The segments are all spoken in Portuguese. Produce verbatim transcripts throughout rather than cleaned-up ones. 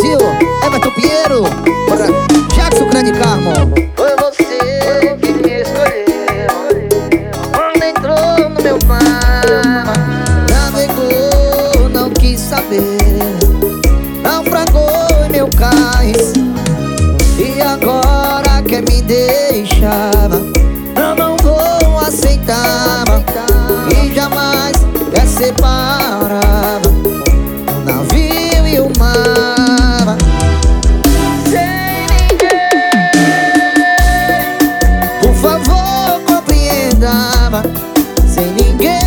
Brasil, Everton Pinheiro, para Jackson Grande Carmo. Foi você que me escolheu quando entrou no meu mar. Navegou, não quis saber, naufragou em meu cais, e agora quer me deixar. Eu não vou aceitar, e jamais quer separar o navio e o mar. Sem ninguém, Por favor, compreenda. Sem ninguém,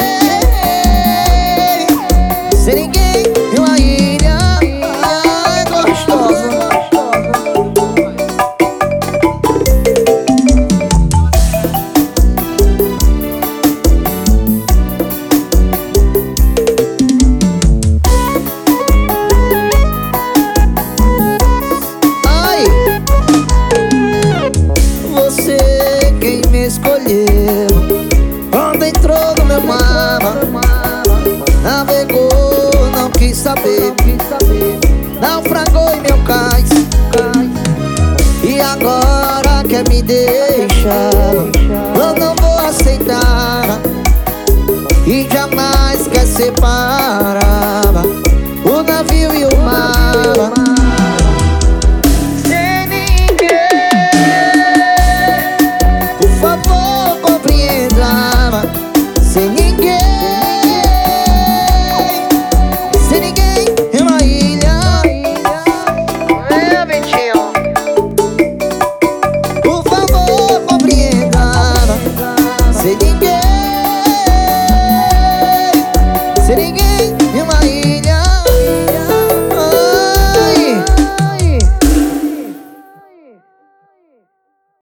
sem ninguém, em uma ilha é gostosa. Ai, você quem me escolheu quando entrou no meu mar. Navegou, não quis saber, naufragou em meu cais, e agora quer me deixar. Eu não vou aceitar, e jamais quer separar o navio e o mar. sem ninguém, Por favor, compreenda. Sem ninguém, sem ninguém, em uma ilha. é Bentinho. Por favor, compreenda. Sem ninguém, sem ninguém.